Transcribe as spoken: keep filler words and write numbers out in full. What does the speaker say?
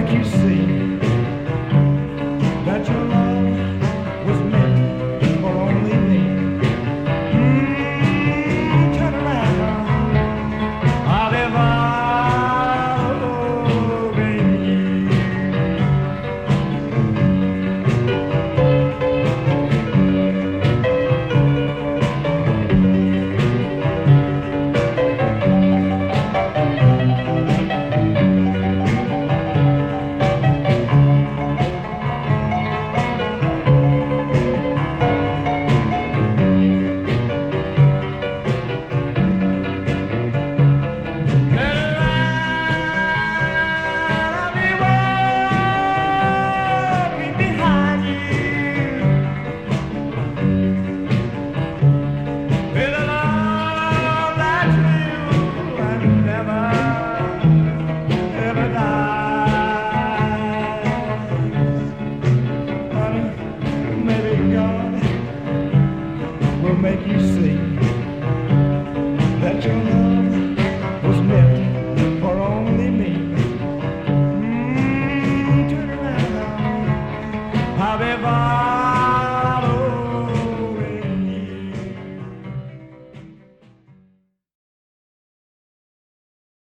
make you see that your love was meant for only me. Mm, turn around, I'll be loving you. Make you see that your love was meant for only me. Mm, turn around, I'll be fine.